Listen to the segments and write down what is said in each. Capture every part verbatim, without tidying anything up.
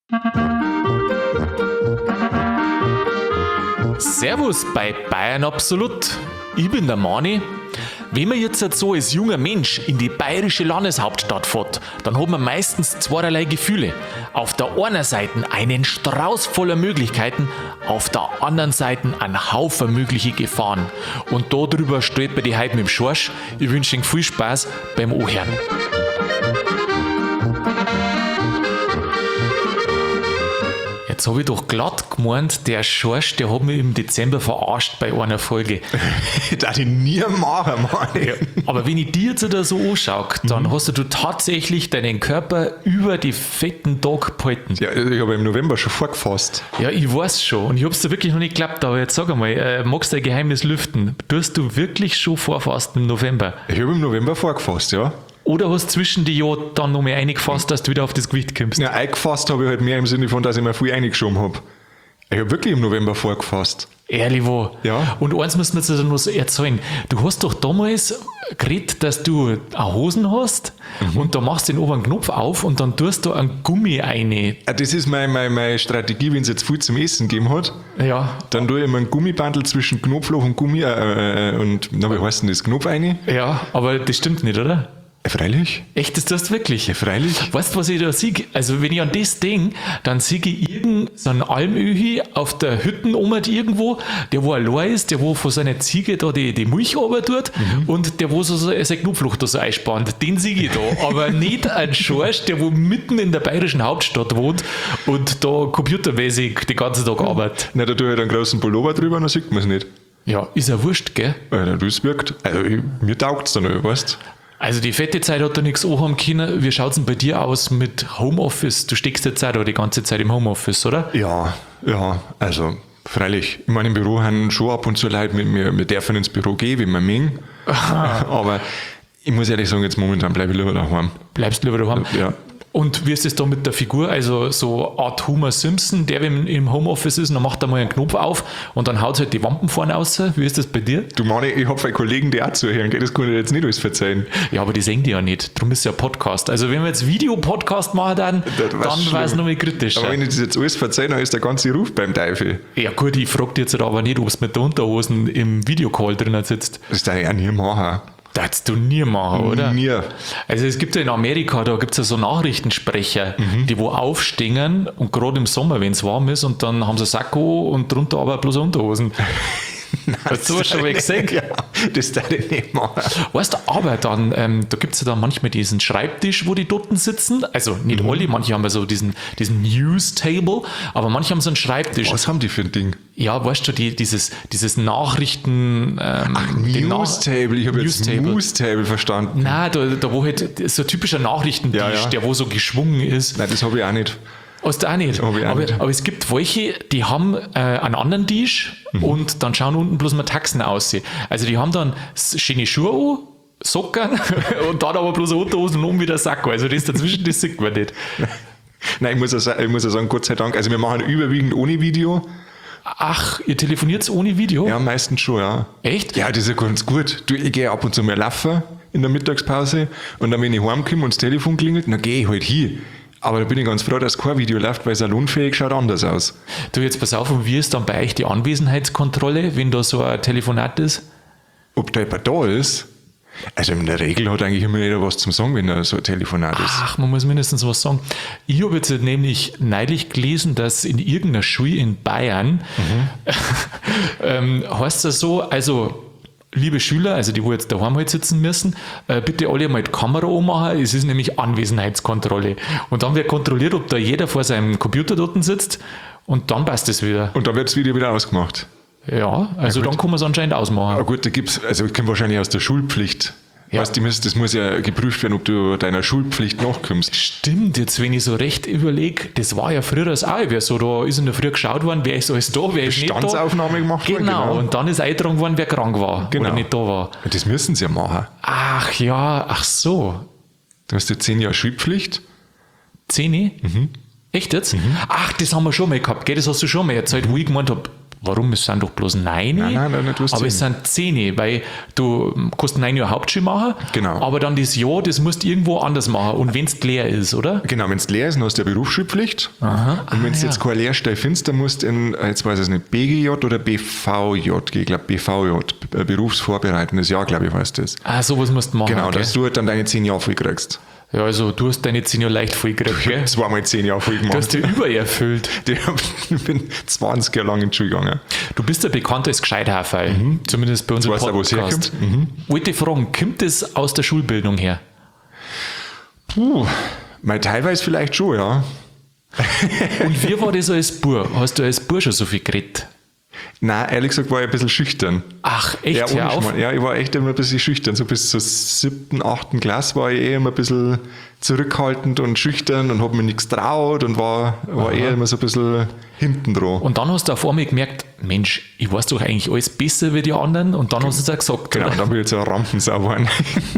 Servus bei Bayern Absolut. Ich bin der Mani. Wenn man jetzt so als junger Mensch in die bayerische Landeshauptstadt fährt, dann hat man meistens zweierlei Gefühle. Auf der einen Seite einen Strauß voller Möglichkeiten, auf der anderen Seite ein Haufen mögliche Gefahren. Und darüber steht bei die heute mit dem Schorsch. Ich wünsche Ihnen viel Spaß beim Anhören. Jetzt habe ich doch glatt gemeint, der Schorsch, der hat mich im Dezember verarscht bei einer Folge. Das darf ich nie machen, Mann. Ja, aber wenn ich dir jetzt da so anschaue, dann mhm. hast du tatsächlich deinen Körper über die fetten Tag gehalten. Ja, ich habe im November schon vorgefasst. Ja, ich weiß schon. Und ich habe es dir wirklich noch nicht geglaubt. Aber jetzt sag einmal, äh, magst du dein Geheimnis lüften? Tust du wirklich schon vorfasten im November? Ich habe im November vorgefasst, ja. Oder hast du zwischen die Jahr dann noch mehr eingefasst, dass du wieder auf das Gewicht kommst? Ja, eingefasst habe ich halt mehr im Sinne von, dass ich mir viel eingeschoben habe. Ich habe wirklich im November vorgefasst. Ehrlich wo? Ja. Und eins müssen wir jetzt noch so erzählen. Du hast doch damals geredet, dass du eine Hosen hast mhm. und da machst du den oberen Knopf auf und dann tust du einen Gummi rein. Ja, das ist meine, meine, meine Strategie, wenn es jetzt viel zum Essen gegeben hat. Ja. Dann tue ich immer ein Gummibandel zwischen Knopfloch und Gummi äh, äh, und, na, wie heißt denn das, Knopf rein? Ja, aber das stimmt nicht, oder? Ja, freilich. Echt, das tust du wirklich? Ja, freilich. Weißt du, was ich da sehe? Also, wenn ich an das denke, dann sehe ich irgend so einen Almöhi auf der Hütte oben irgendwo, der wo allein ist, der wo von seiner Ziege da die, die Milch runter tut mhm. und der wo so, so sein Knopfloch da so einspannt. Den sehe ich da. Aber nicht ein Schorsch, der wo mitten in der bayerischen Hauptstadt wohnt und da computermäßig den ganzen Tag arbeitet. Na, da tue ich halt einen großen Pullover drüber, dann sieht man es nicht. Ja, ist ja wurscht, gell? Ja, das wirkt. Also, ich, mir taugt es dann noch, weißt du? Also die fette Zeit hat da nichts anhaben können. Wie schaut es denn bei dir aus mit Homeoffice? Du steckst jetzt auch da die ganze Zeit im Homeoffice, oder? Ja, ja, also freilich. In meinem Büro haben schon ab und zu Leute mit mir, wir dürfen ins Büro gehen, wenn wir mengen. Aber ich muss ehrlich sagen, jetzt momentan bleibe ich lieber daheim. Bleibst lieber daheim? Ja. Und wie ist es da mit der Figur? Also so Art Homer Simpson, der wenn im Homeoffice ist, dann macht er mal einen Knopf auf und dann haut halt die Wampen vorne raus. Wie ist das bei dir? Du Mani, ich habe einen Kollegen, der auch zuhören, das kann ich jetzt nicht alles verzeihen. Ja, aber die sehen die ja nicht. Darum ist es ja Podcast. Also wenn wir jetzt Videopodcast machen, dann, dann war es noch mal kritisch. Aber wenn ich das jetzt alles verzeihe, dann ist der ganze Ruf beim Teufel. Ja gut, ich frage dich jetzt aber nicht, ob es mit der Unterhosen im Videocall drinnen sitzt. Das darf ich auch nie machen. Das du nie machen, oder? Nie. Also es gibt ja in Amerika, da gibt es ja so Nachrichtensprecher, mhm. die wo aufstehen und gerade im Sommer, wenn es warm ist, und dann haben sie Sakko und drunter aber bloß Unterhosen. Hast du das schon mal gesehen? Ja, das darf ich nicht machen. Weißt du, aber dann, ähm, da gibt es ja dann manchmal diesen Schreibtisch, wo die dort sitzen. Also nicht mhm. alle, manche haben ja so diesen, diesen News-Table, aber manche haben so einen Schreibtisch. Was haben die für ein Ding? Ja, weißt du, die, dieses, dieses Nachrichten... Ähm, Ach, News-Table, ich habe jetzt News-Table verstanden. Nein, da, da wo halt so ein typischer Nachrichtentisch, ja, ja. der wo so geschwungen ist. Nein, das habe ich auch nicht. Hast du auch nicht. Auch aber, nicht. aber es gibt welche, die haben äh, einen anderen Tisch mhm. und dann schauen unten bloß mal Taxen aus. Also die haben dann schöne Schuhe an, Socken und dann aber bloß Unterhosen und um wieder Sakko. Also das dazwischen, das sieht man nicht. Nein, ich muss ja sagen, ich muss ja sagen, Gott sei Dank, also wir machen überwiegend ohne Video. Ach, ihr telefoniert ohne Video? Ja, meistens schon, ja. Echt? Ja, das ist ja ganz gut. Du, ich gehe ab und zu mal laufen in der Mittagspause und dann, wenn ich heimkomme und das Telefon klingelt, dann gehe ich halt hin. Aber da bin ich ganz froh, dass kein Video läuft, weil salonfähig schaut anders aus. Du, jetzt pass auf, und wie ist dann bei euch die Anwesenheitskontrolle, wenn da so ein Telefonat ist? Ob da jemand da ist? Also in der Regel hat eigentlich immer jeder was zum Sagen, wenn da so ein Telefonat ist. Ach, man muss mindestens was sagen. Ich habe jetzt nämlich neulich gelesen, dass in irgendeiner Schule in Bayern mhm. ähm, heißt es so, also liebe Schüler, also die, wo jetzt daheim halt sitzen müssen, äh, bitte alle mal die Kamera anmachen. Es ist nämlich Anwesenheitskontrolle. Und dann wird kontrolliert, ob da jeder vor seinem Computer dort sitzt und dann passt es wieder. Und dann wird das Video wieder ausgemacht? Ja, also ja, dann kann man es anscheinend ausmachen. Aber gut, da gibt's, also ich komme wahrscheinlich aus der Schulpflicht. Ja. Weißt, das muss ja geprüft werden, ob du deiner Schulpflicht nachkommst. Stimmt, jetzt wenn ich so recht überlege, das war ja früher das auch wer so, da ist in der Früh geschaut worden, wer ist alles da, wer ist nicht da. Bestandsaufnahme gemacht worden. Genau, genau, und dann ist eingetragen worden, wer krank war genau. oder nicht da war. Das müssen sie ja machen. Ach ja, ach so. Du hast ja zehn Jahre Schulpflicht. Zehn? Mhm. Echt jetzt? Mhm. Ach, das haben wir schon mal gehabt, gell? Das hast du schon mal erzählt, wo ich gemeint habe, Warum? Es sind doch bloß neun. Nein, nein, nein, nicht bloß aber es zehn. sind zehn, weil du kannst neun Jahre Hauptschule machen, Genau. aber dann das Jahr, das musst du irgendwo anders machen und wenn es leer ist, oder? Genau, wenn es leer ist, dann hast du ja Berufsschulpflicht. Aha. Und wenn du Ah, jetzt ja. keine Lehrstelle findest, dann musst du in, jetzt weiß ich nicht, B G J oder B V J gehen. Ich glaube B V J, äh, berufsvorbereitendes Jahr, glaube ich, heißt das. Ah, sowas musst du machen. Genau, gell? dass du halt dann deine zehn Jahre voll kriegst. Ja, also du hast deine zehn Jahre leicht voll gekriegt, gell? Zweimal zehn Jahre voll Du hast gemacht. dir übererfüllt. Ich bin zwanzig Jahre lang in die Schule gegangen. Du bist ja bekannt als Gescheithafer, zumindest bei unserem weißt du, wo es Podcast. herkommt? Mhm. Wollte ich fragen, kommt das aus der Schulbildung her? Puh, mal teilweise vielleicht schon, ja. Und wie war das als Bub? Hast du als Bub schon so viel geredet? Nein, ehrlich gesagt war ich ein bisschen schüchtern. Ach, echt? Ja, Hör ohne auf. Schmarrn. Ja, ich war echt immer ein bisschen schüchtern. So bis zur siebten, achten Klasse war ich eher immer ein bisschen zurückhaltend und schüchtern und habe mir nichts traut und war, war eher immer so ein bisschen hinten dran. Und dann hast du auf einmal gemerkt, Mensch, ich weiß doch eigentlich alles besser wie die anderen und dann hast du es auch gesagt. Genau, oder? und dann bin ich jetzt so ein Rampensau geworden.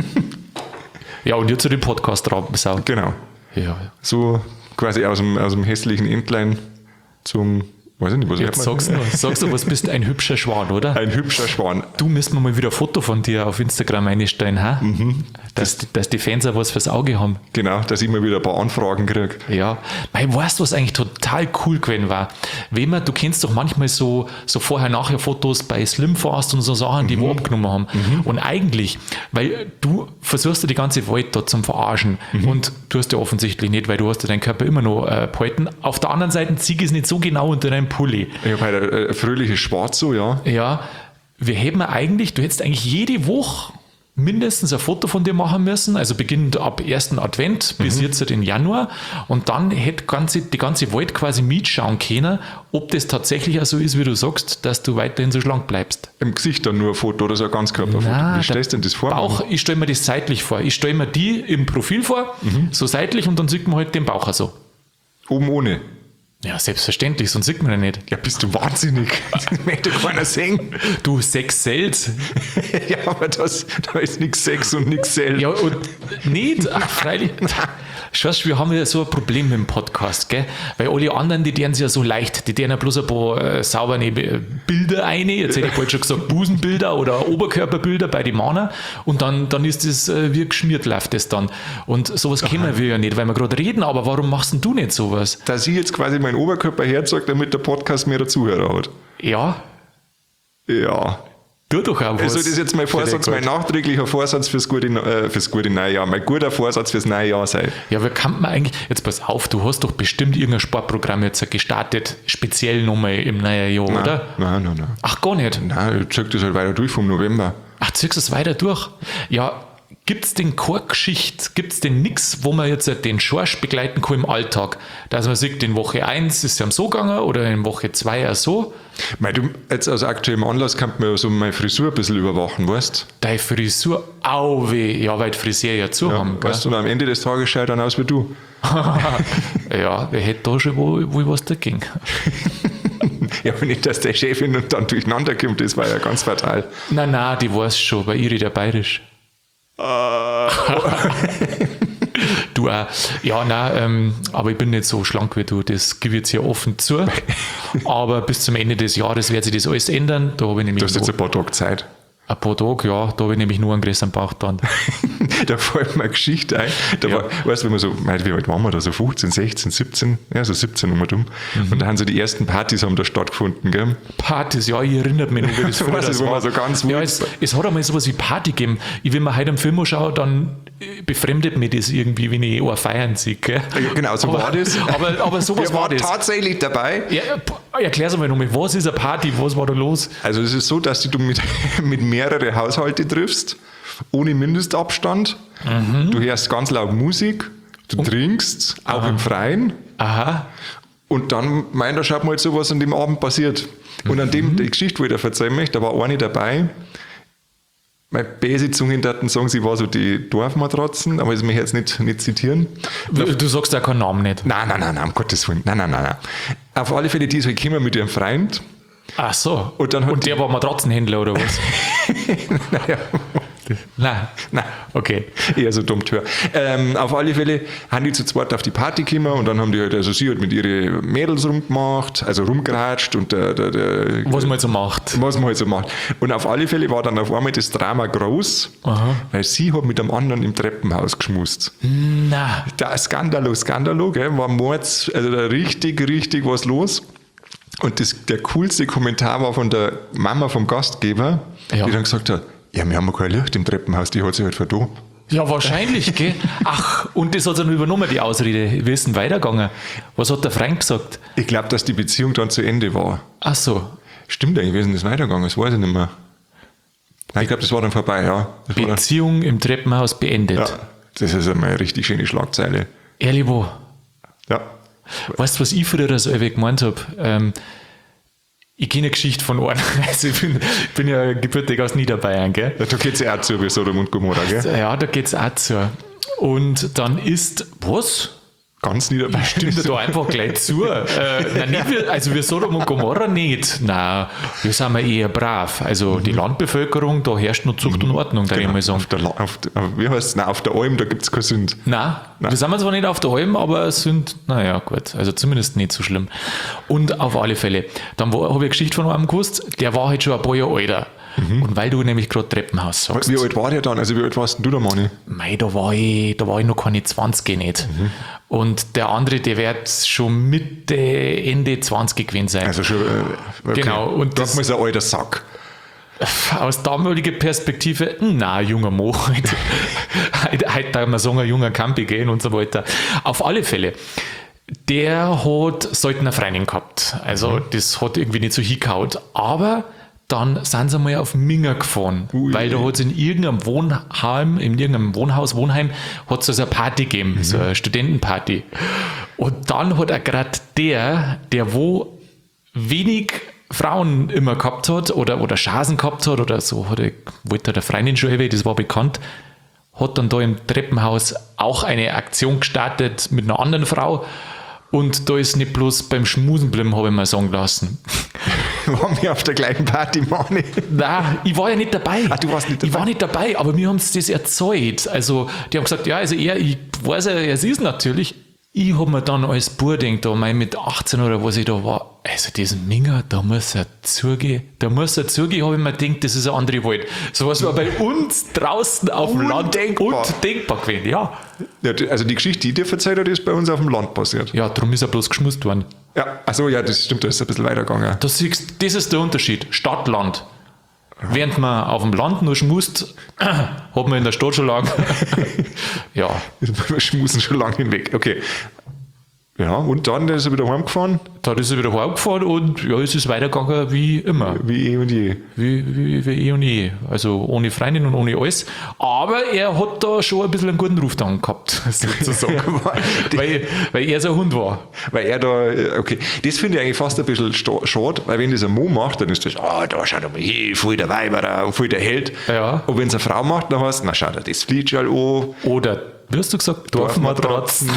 Ja, und jetzt zu dem Podcast Rampensau. Genau. Ja, So quasi aus dem, aus dem hässlichen Entlein zum, weiß ich nicht, was jetzt hört man? sagst du, sagst du, was bist ein hübscher Schwan, oder? Ein hübscher Schwan. Du müssten wir mal wieder ein Foto von dir auf Instagram einstellen, ha? Mhm. Dass, dass die Fans auch was fürs Auge haben. Genau, dass ich mal wieder ein paar Anfragen kriege. Ja, weil weißt du, was eigentlich total cool gewesen war? Wenn man, du kennst doch manchmal so, so Vorher-Nachher-Fotos bei Slimfast und so Sachen, die wir abgenommen haben. Und eigentlich, weil du versuchst ja die ganze Welt da zum Verarschen und du hast ja offensichtlich nicht, weil du hast ja deinen Körper immer noch äh, behalten. Auf der anderen Seite zieh es nicht so genau unter deinem Pulli. Ich habe halt ein, ein fröhliches Schwarz so, ja. Ja, wir hätten eigentlich, du hättest eigentlich jede Woche mindestens ein Foto von dir machen müssen, also beginnend ab ersten Advent bis jetzt in Januar und dann hätte ganze, die ganze Welt quasi mitschauen können, ob das tatsächlich auch so ist, wie du sagst, dass du weiterhin so schlank bleibst. Im Gesicht dann nur ein Foto oder so ein Ganzkörperfoto. Nein, Wie stellst du denn das vor? Bauch, ich stelle mir das seitlich vor. Ich stelle mir die im Profil vor, so seitlich und dann sieht man halt den Bauch auch so. Oben ohne. Ja, selbstverständlich, sonst sieht man ja nicht. Ja, bist du wahnsinnig. Das möchte keiner sehen. Du, Sex sells. Ja, aber das, da ist nichts Sex und nichts Sell. Ja, und nicht, ach, freilich. Schaust, wir haben ja so ein Problem mit dem Podcast, gell? Weil alle anderen, die deren ja so leicht, die deren ja bloß ein paar äh, saubere Bilder ein, jetzt hätte ich bald schon gesagt Busenbilder oder Oberkörperbilder bei den Männern und dann, dann ist das äh, wie geschmiert, läuft das dann. Und sowas kennen wir ja nicht, weil wir gerade reden, aber warum machst denn du nicht sowas? Dass ich jetzt quasi meinen Oberkörper herzeige, damit der Podcast mehr Zuhörer hat. Ja, Ja. tu doch auch was. Also das ist jetzt mein Vorsatz, mein nachträglicher Vorsatz fürs gute, äh, fürs gute neue Jahr. Mein guter Vorsatz fürs neue Jahr sein. Ja, wer kann man eigentlich, jetzt pass auf, du hast doch bestimmt irgendein Sportprogramm jetzt gestartet, speziell nochmal im neuen Jahr, Nein, oder? Nein, nein, nein. Ach, gar nicht. Nein, ich zeig das halt weiter durch vom November. Ach, ziehst du es weiter durch? Ja, gibt es denn keine Geschichte, gibt es denn nichts, wo man jetzt den Schorsch begleiten kann im Alltag? Dass man sieht, in Woche eins ist es am so gegangen oder in Woche zwei auch so. Mei, du, jetzt aus aktuellem Anlass kann man ja so meine Frisur ein bisschen überwachen, weißt Deine Frisur, au weh, ja, weil die Friseur ja zu du? haben. Ja, weißt du, und am Ende des Tages schaut dann aus wie du. Ja, wer hätte da schon wohl, wohl was dagegen? Ja, aber nicht, dass der Chefin und dann durcheinander kommt, das war ja ganz fatal. Nein, nein, die weiß schon, bei ihr der bayerisch. Du auch. Ja, nein, ähm, aber ich bin nicht so schlank wie du, das gebe ich jetzt hier offen zu. Aber bis zum Ende des Jahres wird sich das alles ändern. Da habe ich nämlich Du hast jetzt noch, ein paar Tage Zeit. ein paar Tage, ja, da habe ich nämlich nur einen größeren Bauch dann. Da fällt mir eine Geschichte ein. Da Ja. war, weißt du, wenn man so, mei, wie alt waren wir da? So fünfzehn, sechzehn, siebzehn, ja, so siebzehn um und um. Mhm. Und da haben so die ersten Partys haben da stattgefunden, gell? Partys, ja, ich erinnere mich noch, wie das früher Weißt du, das wo war. man so ganz ja, wild- es, es hat einmal sowas wie Party gegeben. Ich, wenn man heute einen Film schaue, dann äh, befremdet mich das irgendwie, wenn ich auch feiern sehe. Gell? Ja, genau, so aber, war das. Aber, aber sowas Wir war waren das. tatsächlich dabei. Ja, erklär's einmal nochmal, was ist eine Party, was war da los? Also es ist so, dass du mit, mit mehreren Haushalte triffst, ohne Mindestabstand. Mhm. Du hörst ganz laut Musik, du trinkst, auch im Freien. Aha. Und dann, mein, da schaut mal halt so, was an dem Abend passiert. Und an dem, die Geschichte, wo ich da erzählen möchte, da war eine dabei. Meine Basic-Zungen daten sagen, sie war so die Dorfmatratzen, aber das möchte ich jetzt nicht, nicht zitieren. Du, du sagst ja keinen Namen nicht. Nein, nein, nein, nein, um Gottes Willen. Nein, nein, nein, nein. Auf alle Fälle, die ist halt gekommen mit ihrem Freund. Ach so. Und dann hat Und der war Matratzenhändler oder was? Naja, Nein. Nein, Okay. eher so dumm Tür. Ähm, auf alle Fälle haben die zu zweit auf die Party gekommen und dann haben die halt, also sie hat mit ihren Mädels rumgemacht, also rumgeratscht und der, der, der Was man halt so macht. was man halt so macht. Und auf alle Fälle war dann auf einmal das Drama groß, Aha. weil sie hat mit einem anderen im Treppenhaus geschmust. Na, Da Skandalo, Skandalo, gell, war Mords, also da richtig, richtig was los. Und das, der coolste Kommentar war von der Mama vom Gastgeber, Ja. die dann gesagt hat, ja, wir haben ja kein Licht im Treppenhaus, die hat sich halt verdobt. ja, wahrscheinlich, gell? Ach, und das hat er nur übernommen, die Ausrede. Wie ist denn weitergegangen? Was hat der Frank gesagt? Ich glaube, dass die Beziehung dann zu Ende war. Ach so, Stimmt eigentlich, wie ist denn das weitergegangen? Das weiß ich nicht mehr. Nein, ich glaube, das war dann vorbei, ja. Das war dann, Beziehung im Treppenhaus beendet. ja, das ist einmal eine richtig schöne Schlagzeile. Ehrlich, wo? Ja. Weißt du, was ich früher so ewig gemeint habe? Ähm, ich kenne eine Geschichte von einem. Also ich bin, ich bin ja gebürtig aus Niederbayern, gell? Ja, da geht es ja auch zu wie Sodom und Gomorra, gell? Ja, da geht es auch zu. Und dann ist, was? Ganz Niederbayern. Stimmt da einfach gleich zu. Äh, nein, nicht wir, also wir Sodom und Gomorra nicht. Nein, wir sind ja eher brav. Also die Landbevölkerung, da herrscht noch Zucht und Ordnung, darf ich mal sagen. Auf der, La- auf der, wie heißt es? Nein, auf der Alm, da gibt es keinen Sünd. Nein, wir sind zwar nicht auf der Alm, aber es sind, naja, gut, also zumindest nicht so schlimm. Und auf alle Fälle, dann habe ich eine Geschichte von einem gewusst, der war halt schon ein paar Jahre älter. Und weil du nämlich gerade Treppenhaus sagst, Wie alt war der dann? Also wie alt warst denn du da, Manni? mei, da war ich, da war ich noch keine zwanzig nicht. Und der andere, der wird schon Mitte, Ende zwanzig gewesen sein. Also schon, äh, okay. Genau, und da das- ist ein alter Sack. Aus damaliger Perspektive, na, junger Mo. heute, heute darf man sagen, ein junger Campi gehen und so weiter. Auf alle Fälle. Der hat selten eine Freundin gehabt. Also, das hat irgendwie nicht so hingehauen. Aber dann sind sie mal auf Minger gefahren. Ui. Weil da hat es in irgendeinem Wohnheim, in irgendeinem Wohnhaus, Wohnheim, hat es also eine Party gegeben, so eine Studentenparty. Und dann hat er gerade der, der wo wenig Frauen immer gehabt hat oder, oder Chancen gehabt hat oder so, hat er, wollte er der Freundin schon ewig, das war bekannt, hat dann da im Treppenhaus auch eine Aktion gestartet mit einer anderen Frau und da ist nicht bloß beim Schmusen geblieben, habe ich mal sagen lassen. Waren wir auf der gleichen Party, Manni? Nein, ich war ja nicht dabei. Ah, du warst nicht Ich dabei? war nicht dabei, aber mir haben sie das erzählt. Also, die haben gesagt, ja, also er, ich weiß ja, es ist natürlich. Ich habe mir dann als Bub gedacht, da mein mit achtzehn oder was ich da war, also diesen Minger, da muss er zugehen, da muss er zugehen, habe ich mir gedacht, das ist eine andere Welt. So was war bei uns draußen auf dem Land Undenkbar. undenkbar gewesen, ja. Ja, die- also die Geschichte, die ich dir erzählt habe, ist bei uns auf dem Land passiert. Ja, darum ist er bloß geschmust worden. Ja, achso, ja, das stimmt, da ist ein bisschen weitergegangen. Da siehst, das ist der Unterschied, Stadt, Land. Während man auf dem Land nur schmust, hat man in der Stadt schon lang. Ja, Wir schmusen schon lange hinweg. Okay. Ja, und dann ist er wieder heimgefahren, da ist er wieder heimgefahren und ja, es ist weitergegangen wie immer. wie eh und je. Wie, wie, wie eh und je. Also ohne Freundin und ohne alles. Aber er hat da schon ein bisschen einen guten Ruf dann gehabt, sozusagen. weil, weil er so ein Hund war. Weil er da, äh, okay, das finde ich eigentlich fast ein bisschen sta- schade, weil wenn das ein Mo macht, dann ist das, ah, da schaut er mal hin, voll der Weiber und voll der Held. Ja. Und wenn es eine Frau macht, dann heißt es, na schau dir das Flietschall an. Oder, wie hast du gesagt, Dorfmatratzen?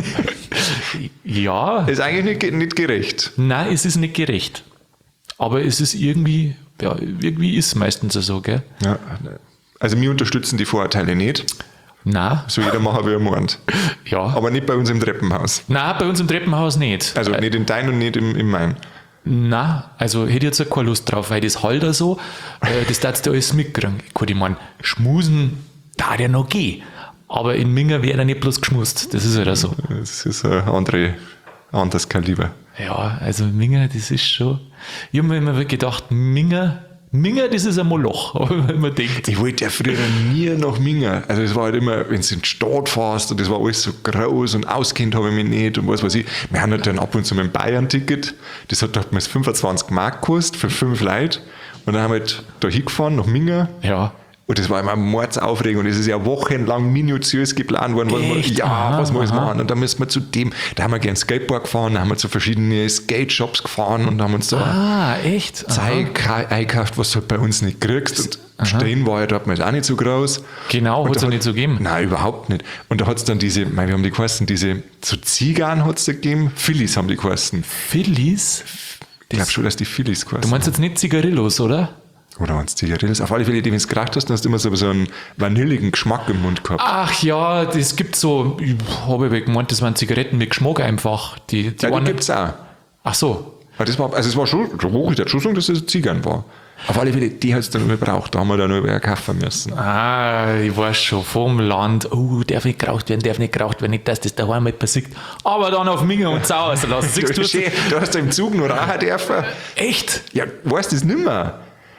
Ja, Das ist eigentlich nicht, ge- nicht gerecht. nein, es ist nicht gerecht. Aber es ist irgendwie, ja, irgendwie ist es meistens so, gell? Ja. Also wir unterstützen die Vorurteile nicht. Nein, So jeder machen, wie er meint. ja. Aber nicht bei uns im Treppenhaus. Nein, bei uns im Treppenhaus nicht. Also nicht in dein und nicht im, in mein. Nein, also hätte ich jetzt auch keine Lust drauf, weil das halt auch so, äh, das darfst du alles mitkriegen. Gut, ich meine, schmusen darf ja noch gehen. Aber in Minger wäre er nicht bloß geschmust. Das ist halt auch so. Das ist ein andere, anderes Kaliber. Ja, also Minger, das ist schon. Ich habe mir immer gedacht, Minger, Minger, das ist ein Moloch. Aber wenn man denkt, Ich wollte ja früher nie nach Minga. Also es war halt immer, wenn du in die Stadt fährst und das war alles so groß und auskennt habe ich mich nicht und was weiß ich. Wir haben halt dann ab und zu mein Bayern-Ticket. Das hat damals fünfundzwanzig Mark gekostet für fünf Leute. Und dann haben wir halt da hingefahren nach Minga. ja, Und das war immer Mordsaufregung. Und es ist ja wochenlang minutiös geplant worden, was wir, Echt? ja, Aha, was wir alles aha. machen. Und dann müssen wir zu dem, da haben wir gern Skateboard gefahren, da haben wir zu verschiedenen Skate-Shops gefahren und haben uns da ah, echt? Aha. Zeug eingekauft, was du halt bei uns nicht kriegst. Und Stein war ja damals auch nicht so groß. Genau, Und hat es da ja nicht so gegeben. Nein, überhaupt nicht. Und da hat es dann diese, mein, wie haben die geheißen, diese, so Zigarren hat es da gegeben, Phillies haben die geheißen. Phillies? Ich glaube schon, dass die Phillies geheißen. Du meinst jetzt nicht Zigarillos, oder? Oder wenn es Zigarillos. Auf alle Fälle, die, wenn du geraucht hast, dann hast du immer so, so einen vanilligen Geschmack im Mund gehabt. Ach ja, das gibt so, ich habe gemeint, das waren Zigaretten mit Geschmack einfach. Die, die, Ja, die einen- gibt es auch. Ach so. Aber das war, also es war schon, schon ich würde schon sagen, dass es ein Zigarren war. Auf alle Fälle, die hat es dann nur gebraucht. Da haben wir dann nur kaufen müssen. Ah, ich weiß schon, vom Land, oh, darf nicht geraucht werden, darf nicht geraucht werden, nicht, dass das daheim mal passiert. Aber dann auf Minger und Sau auslassen. Siehst Du, du schön, du hast da im Zug noch rauchen dürfen. Echt? Ja, weißt du das nicht mehr?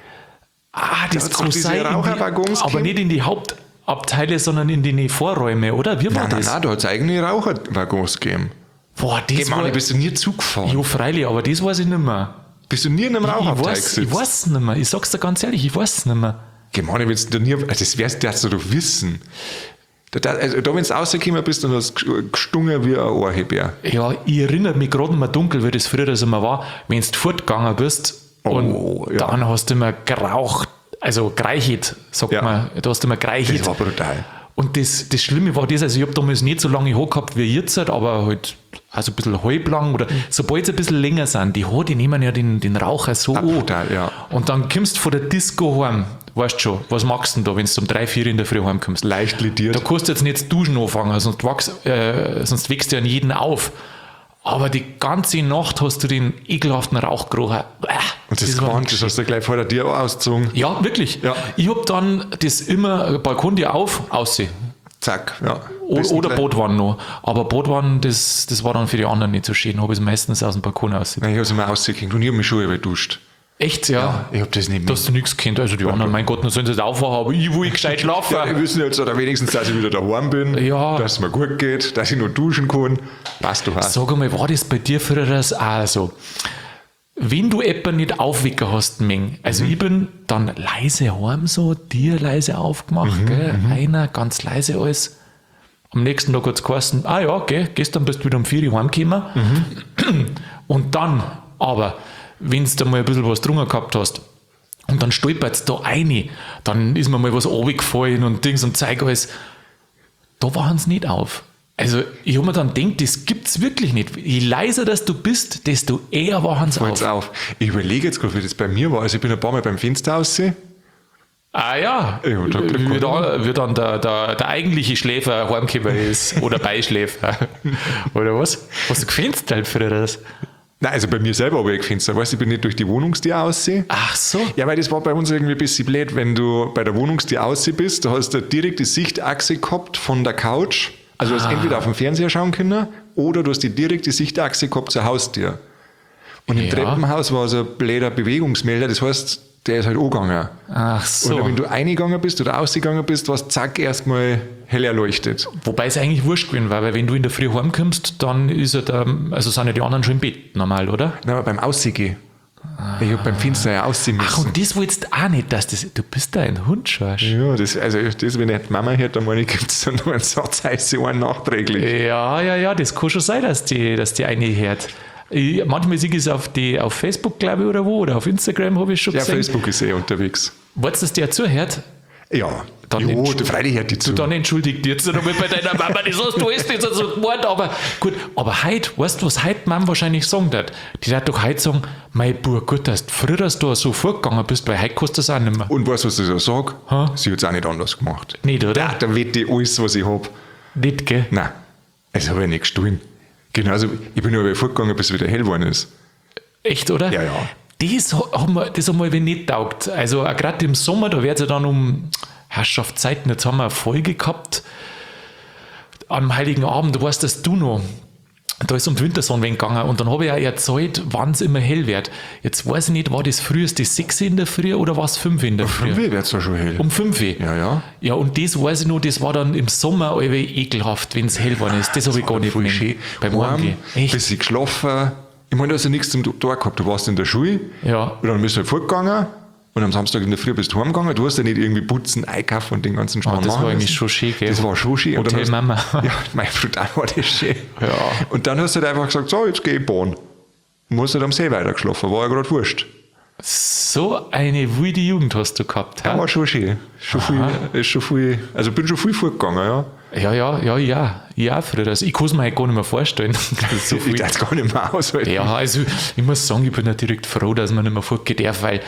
Ah, das hat's kann doch diese sein. in die- Raucherwaggons Aber gegeben. nicht in die Hauptabteile, sondern in die Vorräume, oder? Wie war Nein, nein, das? nein, da hat es eigene Raucherwaggons gegeben. Boah, das Hey, Mann, war... bist du nie Zug gefahren? Jo, freilich, aber das weiß ich nicht mehr. Bist du nie in einem Ich Raucherabteil weiß, gesessen? ich weiß es nicht mehr. Ich sag's dir ganz ehrlich, ich weiß es nicht mehr. Gemane, wenn du nie, also das wärst du, darfst du doch wissen. Da, da, also da wenn du rausgekommen bist, dann hast du gestungen wie ein Ohrhebär. Ja, ich erinnere mich gerade mal dunkel, wie das früher so immer war, wenn du fortgegangen bist und Oh, ja. dann hast du immer geraucht, also greichit, sagt Ja. man, da hast du immer greichit. Das war brutal. Und das, das Schlimme war das, also ich habe damals nicht so lange Haare gehabt wie jetzt, aber halt also ein bisschen halblang oder sobald sie ein bisschen länger sind, die Haare, die nehmen ja den, den Raucher so Ah, an. brutal, ja. Und dann kommst du von der Disco heim, weißt schon, was magst du denn da, wenn du um drei, vier in der Früh heimkommst? Leicht lidiert. Da kannst du jetzt nicht das Duschen anfangen, sonst, wachst, äh, sonst wächst du an jeden auf. Aber die ganze Nacht hast du den ekelhaften Rauchgeruch. Äh, Und das, das war- Quant, das hast du gleich vor der Tür ausgezogen. Ja, wirklich. Ja. Ich hab dann das immer, Balkontür auf, aussehen. Zack, ja. O- Bist du Oder gleich- Bootwanne noch. Aber Bootwanne, das, das war dann für die anderen nicht so schön. Habe ich es meistens aus dem Balkon aussehen. Nein, ich habe es immer ausgekriegt und ich habe mich schon überduscht. Echt, ja? Ich habe das nicht Da hast du nichts kennt. Also die anderen, mein Gott, dann sollen sie jetzt aufwachen, aber ich will gescheit schlafen. Ja, wir wissen jetzt oder wenigstens, dass ich wieder daheim bin, Ja. dass es mir gut geht, dass ich noch duschen kann. Passt doch auch. Sag einmal, war das bei dir früher das auch so? Wenn du etwa nicht Aufwecker hast, Meng, also Mhm. ich bin dann leise heim so, dir leise aufgemacht, Mhm, gell? Einer ganz leise alles. Am nächsten Tag hat es geheißen, ah ja, gell, gestern bist du wieder um vier Uhr heimgekommen. Mhm. Und dann, aber, wenn du mal ein bisschen was drunter gehabt hast, und dann stolpert's da rein, dann ist mir mal was runtergefallen und Dings und Zeug alles. Da waren sie nicht auf. Also, ich habe mir dann gedacht, das gibt's wirklich nicht. Je leiser dass du bist, desto eher waren sie Fällt's auf. auf. Ich überlege jetzt gerade, wie das bei mir war. Also ich bin ein paar Mal beim Fenster aussehen. Ah ja, Ja, da kriegt man- wie, da, wie dann der, der, der eigentliche Schläfer heimgekommen ist oder Beischläfer. Oder was? Hast du gefenstert für das? Nein, also bei mir selber habe ich Fenster. Weißt du, ich bin nicht durch die Wohnungstür aussehen. Ach so. Ja, weil das war bei uns irgendwie ein bisschen blöd, wenn du bei der Wohnungstür aussehen bist, da hast du eine direkte Sichtachse gehabt von der Couch. Also du hast Ah. entweder auf den Fernseher schauen können oder du hast die direkte Sichtachse gehabt zur Haustür. Und im Ja. Treppenhaus war so ein blöder Bewegungsmelder, das heißt, der ist halt angegangen. Ach so. Und wenn du eingegangen bist oder ausgegangen bist, warst zack erstmal hell erleuchtet. Wobei es eigentlich wurscht gewesen war, weil wenn du in der Früh heimkommst, dann ist ja der, also sind ja die anderen schon im Bett normal, oder? Nein, aber beim Aussehen. Ich habe beim Fenster ja aussehen Ach, müssen. und das wolltest du auch nicht, dass das, du bist da ein Hund, Schorsch. Ja, das, also das, wenn nicht die Mama hört, dann meine ich, gibt es dann noch einen Satz, heißt sie einen nachträglich. Ja, ja, ja, das kann schon sein, dass die, dass die eine hört. Ich, manchmal sehe ich es auf, die, auf Facebook, glaube ich, oder wo, oder auf Instagram habe ich schon Ja, gesehen. Facebook ist eh unterwegs. Wolltest du, dass der zuhört? Ja, Dann jo, entsch- der Freilich hört die zu. Du, dann entschuldigt dich jetzt nochmal bei deiner Mama, das hast du jetzt nicht so gemeint, aber gut. Aber heute, weißt du, was heute Mama wahrscheinlich sagen wird? Die wird doch heute sagen, mein Bub, gut, dass du früher dass du so vorgegangen bist, weil heute kannst du das auch nicht mehr. Und weißt du, was ich so sage? Ha? Sie hat es auch nicht anders gemacht. Nicht, oder? Ja, da wette ich alles, was ich habe. Nicht, gell? Nein, das habe ich nicht gestohlen. Genauso, ich bin aber vorgegangen, bis es wieder hell geworden ist. Echt, oder? Ja, ja. Das haben wir, das haben wir eben nicht taugt. Also auch gerade im Sommer, da wird es ja dann um Herrschaftszeiten, jetzt haben wir eine Folge gehabt am Heiligen Abend, du weißt das du noch. Da ist um die Wintersonnenwende gegangen und dann habe ich auch erzählt, wann es immer hell wird. Jetzt weiß ich nicht, war das früheste sechs in der Früh oder war es fünf in der Früh? Fünf wird es ja schon hell. Um fünf. Ja, ja. Ja, und das weiß ich noch, das war dann im Sommer alle ekelhaft, wenn es hell geworden ist. Das habe ich gar nicht Voll mehr. schön. Beim Warm, Heimgehen. Echt? bis ich geschlafen. Ich meine, da hast du nichts zum Tor gehabt. Du warst in der Schule. Ja. Und dann bist du halt fortgegangen. Und am Samstag in der Früh bist du heimgegangen. Du hast ja nicht irgendwie putzen, einkaufen und den ganzen Schmarrn Ah, das machen war eigentlich müssen. schon schön, gell? Das war schon schön. Und dann Hotel hast- Mama. Ja, mein brutal war das schön. Ja. Und dann hast du halt einfach gesagt, so, jetzt geh ich baden. Und hast halt am See weiter geschlafen. War ja gerade wurscht. So eine wilde Jugend hast du gehabt. Ja, Ja, war schon schön. Schon viel, ist schon viel, also bin schon viel fortgegangen, ja. ja, ja, ja, ja. Ja, früher. Also ich kann es mir halt gar nicht mehr vorstellen. Das ist so Ich viel. darf es gar nicht mehr aushalten. Ja, also ich muss sagen, ich bin ja direkt froh, dass man nicht mehr fortgehen darf, weil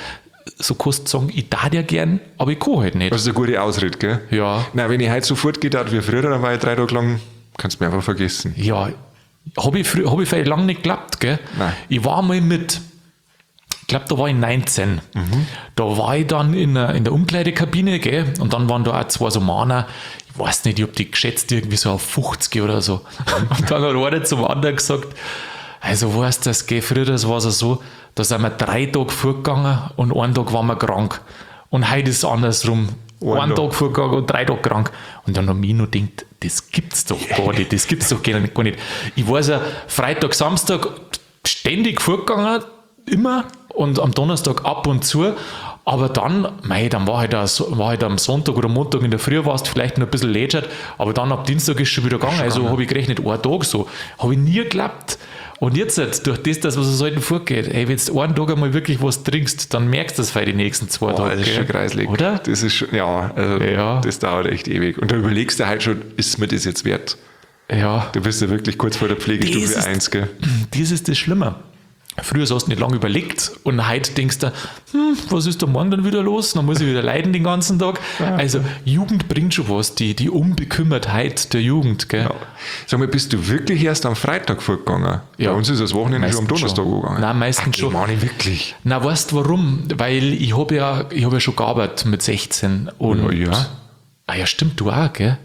so kannst du sagen, ich darf ja gern, aber ich kann halt nicht. Das ist eine gute Ausrede, gell? Ja. Nein, wenn ich heute sofort geht wie früher, dann war ich drei Tage lang, kannst du mir einfach vergessen. Ja, habe ich, frü- hab ich vielleicht lange nicht geklappt, gell? Nein. Ich war mal mit, ich glaube, da war ich neunzehn. Da war ich dann in der, in der Umkleidekabine, gell? Und dann waren da auch zwei so Männer, ich weiß nicht, ich habe die geschätzt irgendwie so auf fünfzig oder so. Und dann hat einer zum anderen gesagt, also weißt du, das geht früher, das war so, da sind wir drei Tage vorgegangen und einen Tag waren wir krank. Und heute ist es andersrum. Ein Einen Tag. Tag vorgegangen und drei Tage krank. Und dann habe ich noch gedacht, das gibt's doch gar nicht, das gibt's doch gar nicht. gar nicht. Ich weiß ja, Freitag, Samstag ständig vorgegangen, immer, und am Donnerstag ab und zu. Aber dann, mei, dann war halt, auch, war halt am Sonntag oder Montag in der Früh warst vielleicht noch ein bisschen lätschert, aber dann ab Dienstag ist schon wieder gegangen. Also habe ich gerechnet, einen Tag so. Habe ich nie geklappt. Und jetzt, durch das, dass was so selten vorgeht, ey, wenn du einen Tag einmal wirklich was trinkst, dann merkst du das für die nächsten zwei Oh, Tage. das ist gell? schon kreislig. Oder? Das ist schon, ja, also Ja. das dauert echt ewig. Und da überlegst du halt schon, ist mir das jetzt wert? Ja. Du bist ja wirklich kurz vor der Das Pflegestufe ist- eins, gell? Das ist das Schlimme. Früher hast du nicht lange überlegt und heute denkst du, hm, was ist da morgen dann wieder los? Dann muss ich wieder leiden den ganzen Tag. Also Jugend bringt schon was, die, die Unbekümmertheit der Jugend. Gell? Ja. Sag mal, bist du wirklich erst am Freitag vorgegangen? Ja. Bei uns ist das Wochenende schon am Meistens Donnerstag schon. gegangen. Nein, meistens Ach, schon. Ich meine wirklich. Na, weißt du warum? Weil ich habe ja, ich hab ja schon gearbeitet mit sechzehn. Und, Ja, ja. Ah ja, stimmt, du auch, gell?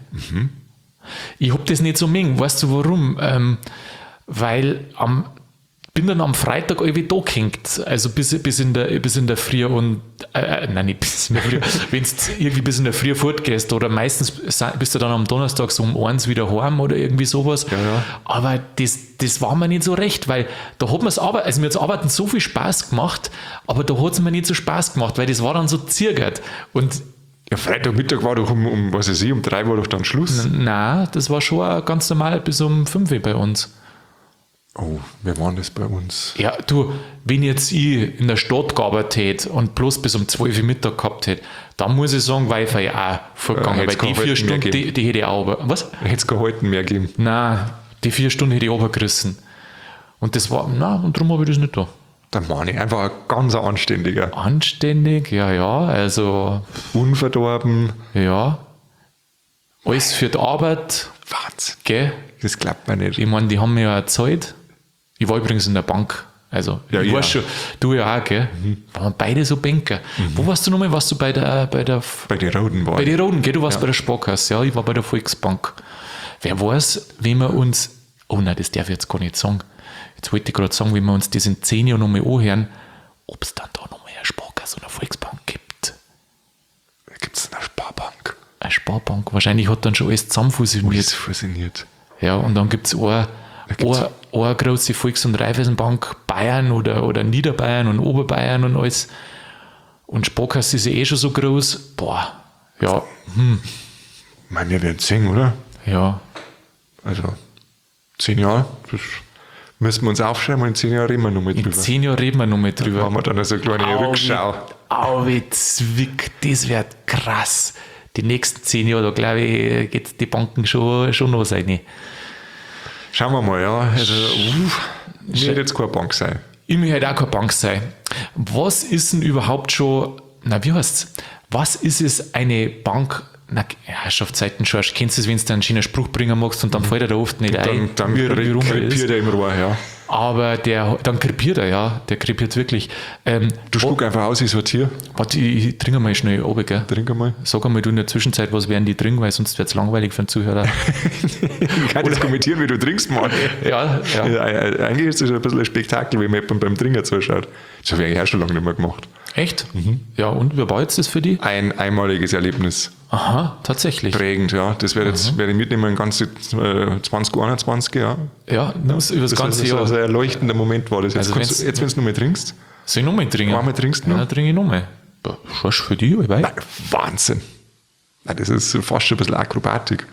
Ich habe das nicht so mengen. Weißt du warum? Ähm, weil am bin dann am Freitag irgendwie da gehängt, also bis, bis, in der, bis in der Früh und, äh, nein, nicht bis in der Früh, wenn du irgendwie bis in der Früh fortgehst oder meistens bist du dann am Donnerstag so um eins wieder heim oder irgendwie sowas, Ja, ja. aber das, das war mir nicht so recht, weil da hat mir das Arbeiten, also mir hat das Arbeiten so viel Spaß gemacht, aber da hat es mir nicht so Spaß gemacht, weil das war dann so zirgert und Ja, Freitagmittag war doch um, um, was weiß ich, um drei war doch dann Schluss. na, das war schon ganz normal bis um fünf Uhr bei uns. Oh, wer war das bei uns? Ja, du, wenn jetzt ich in der Stadt gearbeitet hätte und bloß bis um zwölf Uhr Mittag gehabt hätte, dann muss ich sagen, war ich ja auch vorgegangen, Ja, weil hätt's die kein vier Halten mehr Stunden, die, gegeben. die hätte ich auch, aber, was? Hätte es gehalten mehr geben. Nein, die vier Stunden hätte ich runtergerissen. Und das war, na, und darum habe ich das nicht da. Dann war ich einfach ein ganz anständiger. Anständig, ja, ja, also, Unverdorben. ja, alles für die Arbeit, Wahnsinn. gell? Das klappt mir nicht. Ich meine, die haben mir ja Zeit. Ich war übrigens in der Bank. Also, Ja, ich ja. weiß schon, du ja auch, gell? Waren beide so Banker. Wo warst du nochmal? Warst du bei der, bei der, Bei den Roten war bei ich. den Roten, gell? Du warst bei der Sparkasse, ja, ich war bei der Volksbank. Wer weiß, wenn wir uns, oh nein, das darf ich jetzt gar nicht sagen. Jetzt wollte ich gerade sagen, wenn wir uns das in zehn Jahren nochmal anhören, ob es dann da nochmal eine Sparkasse oder eine Volksbank gibt. Da gibt es eine Sparbank. Eine Sparbank. Wahrscheinlich hat dann schon alles zusammenfusioniert. Jetzt fasziniert. Ja, und dann gibt es eine, gibt's- eine, eine große Volks- und Raiffeisenbank, Bayern oder, oder Niederbayern und Oberbayern und alles. Und Sparkasse ist ja eh schon so groß. Boah, ja, Ich meine, wir werden sehen, oder? ja. Also, zehn Jahre, das müssen wir uns aufschreiben und in zehn Jahren reden wir nochmal In drüber. zehn Jahren reden wir noch mal drüber. Machen wir dann also eine kleine Rückschau. Au, wie zwick, das wird krass. Die nächsten zehn Jahre, da glaube ich, geht die Banken schon, schon noch rein. Schauen wir mal, ja. Also, uff, ich werde jetzt keine Bank sein. Ich möchte halt auch keine Bank sein. Was ist denn überhaupt schon, na wie heißt's? Was ist es eine Bank? Na, Herrschaftszeiten, Schorsch, kennst du es, wenn du einen schönen Spruch bringen magst und dann fällt er da oft nicht ein, Dann, dann wie, wie rum er ist. krepiert er im Rohr, ja. Aber der, dann krepiert er, ja, der krepiert wirklich. Ähm, Du spuck einfach aus, ich sortiere. warte, ich, ich trinke mal schnell runter, gell? Trink einmal. Sag einmal du in der Zwischenzeit, was werden die trinken, weil sonst wird es langweilig für den Zuhörer. Ich kann das kommentieren, wie du trinkst, Mann. ja, ja. Ja, eigentlich ist das ein bisschen ein Spektakel, wenn man jemand beim Trinken zuschaut. Das habe ich eigentlich auch schon lange nicht mehr gemacht. Echt? Ja, und wie war jetzt das für die? Ein einmaliges Erlebnis. Aha, tatsächlich. Prägend, ja. Das werde jetzt werde ich mitnehmen, ein ganze äh, zwanzig einundzwanzig, ja. Ja, das über das Das ganze also, Jahr. so ein erleuchtender Moment war das. Jetzt, Also kannst wenn's- du, jetzt wenn du noch mal trinkst. Soll ich nochmal trinken? Einmal trinkst du Ja, noch? dann trinke ich nochmal. Ja, Schorsch für die, ich weiß. Nein, Wahnsinn. Nein, das ist fast schon ein bisschen Akrobatik.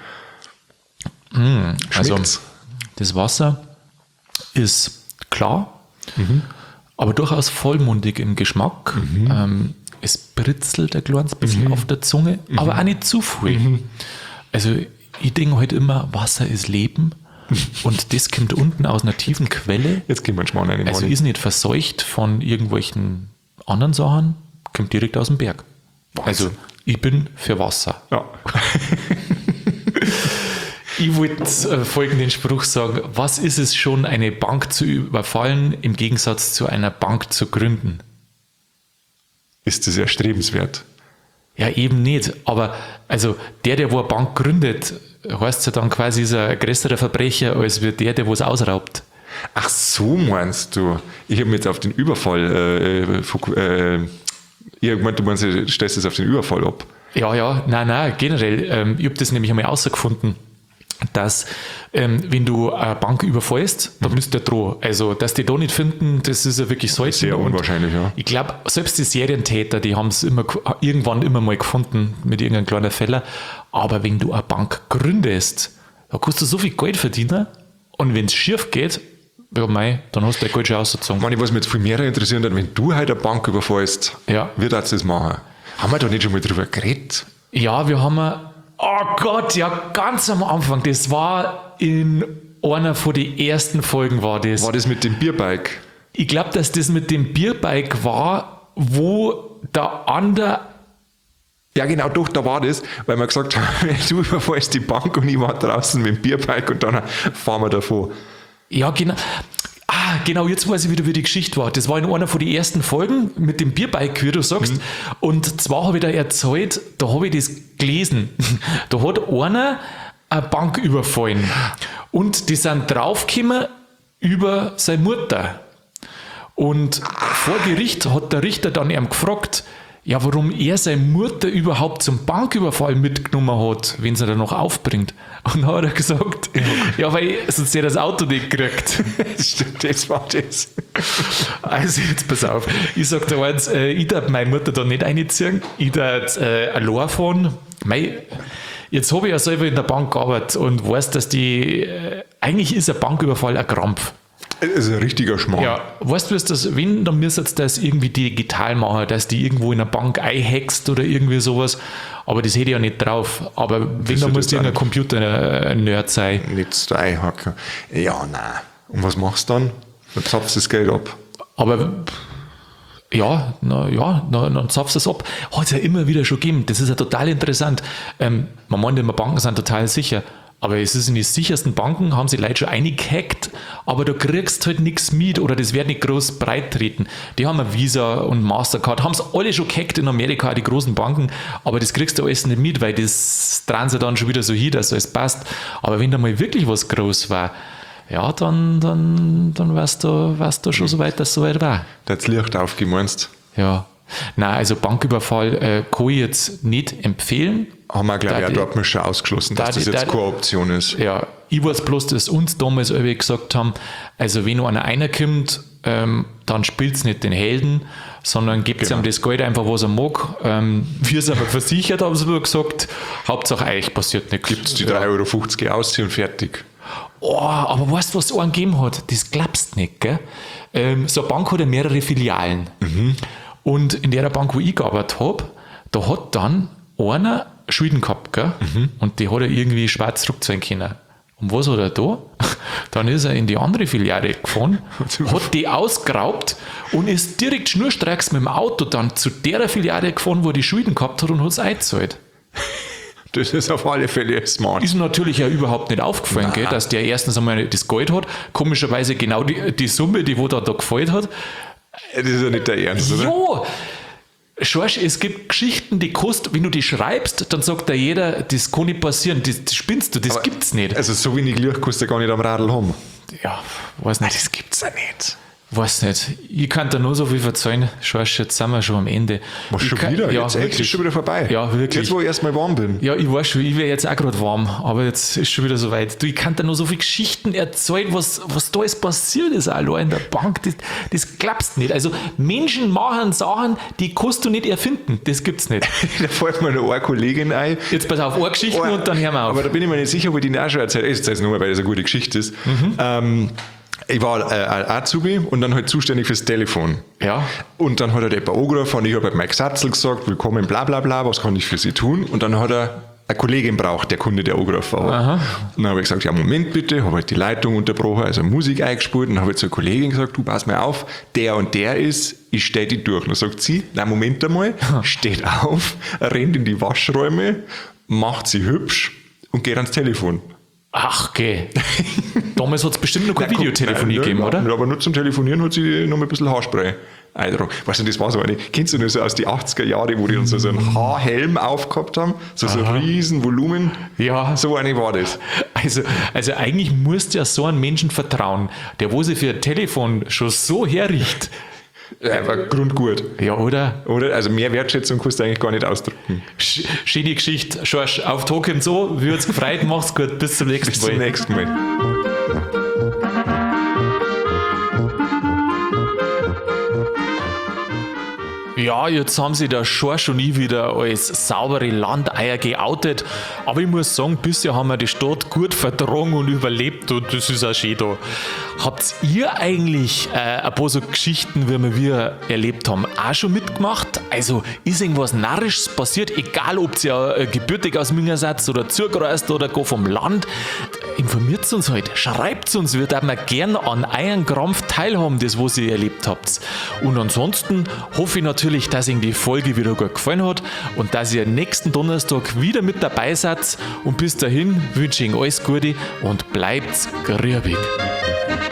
Also, Schmeckt's? das Wasser ist klar, aber durchaus vollmundig im Geschmack. Ähm, es britzelt ein kleines bisschen auf der Zunge, aber auch nicht zu viel. Also, ich denke halt immer, Wasser ist Leben und das kommt unten aus einer tiefen Quelle. Jetzt gehen wir einen Schmarrn rein. Also, Mani. ist nicht verseucht von irgendwelchen anderen Sachen. kommt direkt aus dem Berg. Wahnsinn. Also, ich bin für Wasser. Ja. Ich wollte äh, folgenden Spruch sagen. Was ist es schon, eine Bank zu überfallen, im Gegensatz zu einer Bank zu gründen? Ist das erstrebenswert? Ja, eben nicht. Aber also der, der wo eine Bank gründet, heißt ja dann quasi, ist ein größerer Verbrecher, als wie der, der wo es ausraubt. Ach so, meinst du? Ich habe mir jetzt auf den Überfall, äh, foku- äh, ich hab gemeint, du meinst, du stellst es auf den Überfall ab. Ja, ja, nein, nein, generell. Ähm, ich habe das nämlich einmal rausgefunden, dass ähm, wenn du eine Bank überfallst, dann müsst ihr drohen. Also, dass die da nicht finden, das ist ja wirklich selten. Sehr unwahrscheinlich, und ja. Ich glaube, selbst die Serientäter, die haben es immer, irgendwann immer mal gefunden mit irgendeinem kleinen Fehler. Aber wenn du eine Bank gründest, da kannst du so viel Geld verdienen und wenn es schief geht, ja mei, dann hast du dein Geld schon ausgezogen. Manni, was mich jetzt viel mehr interessiert hat, wenn du heute eine Bank überfallst, Ja. wie darfst du das machen? Haben wir da nicht schon mal drüber geredet? Ja, wir haben, ein- oh Gott, ja, ganz am Anfang, das war in einer von den ersten Folgen war das. War das mit dem Bierbike? Ich glaube, dass das mit dem Bierbike war, wo der andere, Ja, genau, doch, da war das, weil wir gesagt haben, du überfallst die Bank und ich war draußen mit dem Bierbike und dann fahren wir davor. ja genau, ah, genau, jetzt weiß ich wieder, wie die Geschichte war. Das war in einer von den ersten Folgen mit dem Bierbike, wie du sagst. Mhm. Und zwar habe ich da erzählt, da habe ich das gelesen. Da hat einer eine Bank überfallen und die sind draufgekommen über seine Mutter. Und vor Gericht hat der Richter dann ihm gefragt, ja, warum er seine Mutter überhaupt zum Banküberfall mitgenommen hat, wenn sie dann noch aufbringt. Und dann hat er gesagt, ja, weil sonst hätte er das Auto nicht gekriegt. Stimmt, das war das. Also jetzt pass auf, ich sag dir eins, äh, ich darf meine Mutter da nicht reinziehen, ich darf äh, allein fahren. Mei, jetzt habe ich ja selber in der Bank gearbeitet und weiß, dass die, äh, eigentlich ist ein Banküberfall ein Krampf. Das ist ein richtiger Schmarrn. Ja, weißt du, was das, wenn, dann müsst ihr das irgendwie digital machen, dass die irgendwo in einer Bank einhackst oder irgendwie sowas, aber das hätte ich ja nicht drauf. Aber wenn, ist dann ja muss das irgendein Computer-Nerd sein. Nicht reinhacken. Ja, nein. Und was machst du dann? Dann zapfst du das Geld ab. Aber ja, na, ja, na, dann zapfst du es ab. Hat es ja immer wieder schon gegeben. Das ist ja total interessant. Ähm, man meint immer, Banken sind total sicher. Aber es ist in die sichersten Banken, haben sie Leute schon eingehackt, aber da kriegst du halt nichts mit oder das wird nicht groß breit treten. Die haben ein Visa und Mastercard, haben es alle schon gehackt in Amerika, die großen Banken, aber das kriegst du alles nicht mit, weil das drehen sie dann schon wieder so hin, dass alles passt. Aber wenn da mal wirklich was groß war, ja, dann, dann, dann warst du, warst du schon so weit, dass es so weit war. Da hat das Licht aufgemeinst. Ja. Nein, also Banküberfall äh, kann ich jetzt nicht empfehlen. Haben wir, glaube ich, Da auch die- dort mal schon ausgeschlossen, dass da das die- jetzt da- keine Option ist. Ja, ich weiß bloß, dass uns damals alle gesagt haben, also wenn nur einer reinkommt, ähm, dann spielt es nicht den Helden, sondern gibt es Genau. ihm das Geld einfach, was er mag. Ähm, wir sind aber versichert, haben sie nur gesagt, Hauptsache euch passiert nichts. Gibt's die drei Euro fünfzig ausziehen und fertig. Oh, aber weißt du, was es einen gegeben hat? Das glaubst du nicht, gell? Ähm, so eine Bank hat ja mehrere Filialen. Und in der Bank, wo ich gearbeitet habe, da hat dann einer Schulden gehabt, gell? Und die hat er irgendwie schwarz zurückzahlen können. Und was hat er da? Dann ist er in die andere Filiale gefahren, hat die ausgeraubt und ist direkt schnurstracks mit dem Auto dann zu der Filiale gefahren, wo er die Schulden gehabt hat und hat es eingezahlt. Das ist auf alle Fälle smart. Ist ihm natürlich ja überhaupt nicht aufgefallen, gell, dass der erstens einmal das Geld hat, komischerweise genau die, die Summe, die wo da, da gefällt hat. Das ist ja nicht der Ernst, oder? Jo! Schorsch, es gibt Geschichten, die kostet, wenn du die schreibst, dann sagt da jeder, das kann nicht passieren, das, das spinnst du, das Aber- gibt's nicht. Also so wenig Licht kannst du gar nicht am Radl haben. Ja, weiß nicht. Das gibt's ja nicht. Weiß nicht. Ich kann da nur so viel verzeihen. Schorsch, jetzt sind wir schon am Ende. Was Ich schon kann, wieder? Ja, Jetzt echt, ist wirklich. schon wieder vorbei. Ja, wirklich. Jetzt, wo ich erstmal warm bin. Ja, ich weiß schon, ich wäre jetzt auch gerade warm, aber jetzt ist schon wieder so weit. Du, ich kann da nur so viele Geschichten erzählen, was, was da alles passiert ist, allein in der Bank. Das, das glaubst du nicht. Also Menschen machen Sachen, die kannst du nicht erfinden. Das gibt's nicht. Da fällt mir noch eine Kollegin ein. Jetzt pass auf, eine Geschichte und dann hören wir auf. Aber da bin ich mir nicht sicher, ob ich die auch schon erzählt habe. Ich erzähle es nur, weil das eine gute Geschichte ist. Ähm, ich war äh, ein Azubi und dann halt zuständig fürs Telefon. Ja. Und dann hat er jemand angerufen und ich habe halt mein Gesatzel gesagt, willkommen, bla bla bla, was kann ich für Sie tun? Und dann hat er eine Kollegin braucht, der Kunde, der angerufen war. Aha. Und dann habe ich gesagt, ja, Moment bitte, habe halt die Leitung unterbrochen, also Musik eingespielt und habe zur Kollegin gesagt, du pass mal auf, der und der ist, ich stehe die durch. Und dann sagt sie, na Moment einmal, steht auf, rennt in die Waschräume, macht sie hübsch und geht ans Telefon. Ach, geh. Damals hat es bestimmt noch keine Nein, Videotelefonie nein, gegeben, nein, oder? Aber nur zum Telefonieren hat sie noch mal ein bisschen Haarspray eingetragen. Weißt du, das war so eine, kennst du nur so aus den achtziger Jahren, wo die uns so einen Haarhelm aufgehabt haben? So, so ein riesen Volumen. Ja. So eine war das. Also, also eigentlich musst du ja so einem Menschen vertrauen, der wo sich für ein Telefon schon so herricht. Ja, war grundgut. Ja, oder? Oder? Also mehr Wertschätzung kannst du eigentlich gar nicht ausdrücken. Sch schöne Geschichte. Schorsch, auf Token so, wir uns gefreut, mach's gut, bis zum nächsten Bis Mal. zum nächsten Mal. Ja, jetzt haben sie der Schorsch und ich wieder als saubere Landeier geoutet, aber ich muss sagen, bisher haben wir die Stadt gut vertragen und überlebt und das ist auch schön da. Habt ihr eigentlich äh, ein paar so Geschichten, wie wir erlebt haben, auch schon mitgemacht? Also ist irgendwas Narrisches passiert, egal ob ihr äh, gebürtig aus München seid oder zugereist oder gar vom Land? Informiert uns halt, schreibt uns, wir würden gerne an euren Krampf teilhaben, das was ihr erlebt habt. Und ansonsten hoffe ich natürlich, dass Ihnen die Folge wieder gut gefallen hat und dass ihr nächsten Donnerstag wieder mit dabei seid. Und bis dahin wünsche ich Ihnen alles Gute und bleibt grübig.